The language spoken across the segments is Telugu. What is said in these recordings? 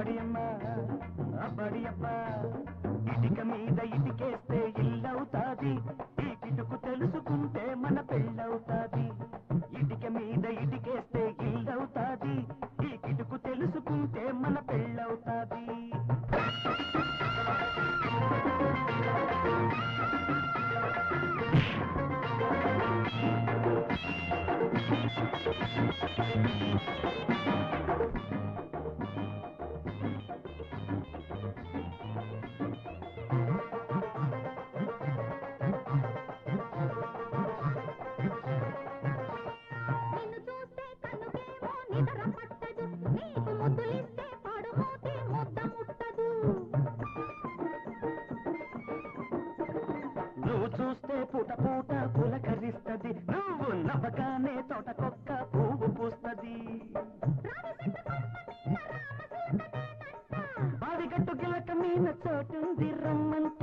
అమ్మడియమ్మ అబ్బడియబ్బ ఇటిక మీద ఇటికేస్తే ఇల్లవుతాది ఈ కిటుకు తెలుసుకుంటే మన పెళ్ళవుతాది ఇటిక మీద ఇటికేస్తే ఇల్లవుతాది ఈ కిటుకు తెలుసుకుంటే మన పెళ్ళవుతాది నువ్వు చూస్తే పూట పూట పులకరిస్తది నువ్వు నవ్వగానే తోటకొక్క పువ్వు పూస్తది బావిగట్టు గిలక మీన చోటుంది రమ్మంట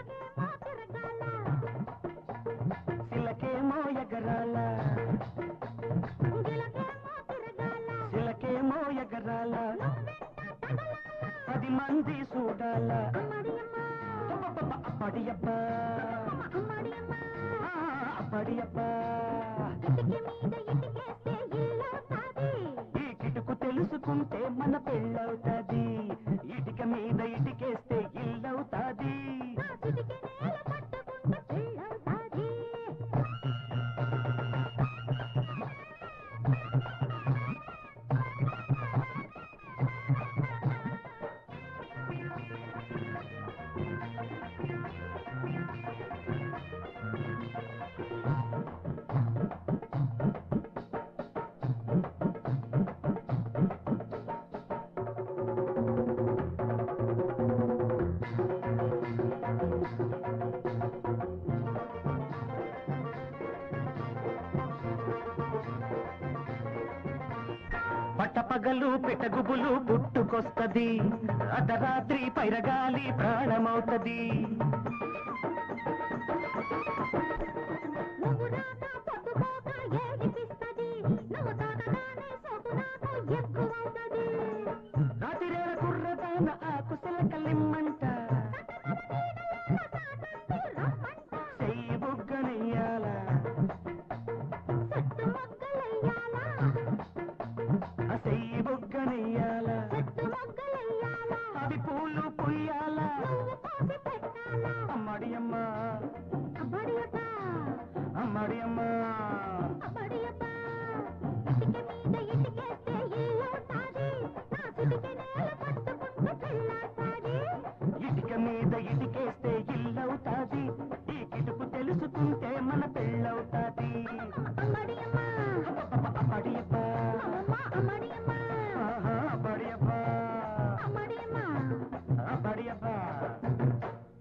సిలకేమో ఎగరాల సిలకేమో ఎగరాల 10 మంది చూడాల అప్పడియబ్బా అప్పడియబ్బా ఈ కిటుకు తెలుసుకుంటే మన పెళ్ళవుతాది ఇటిక మీద ఇటికేస్తే ఇల్లవుతాది పట్టపగలు పిట్టగుబులు పుట్టుకొస్తది అర్ధరాత్రి పైరగాలి ప్రాణమవుతది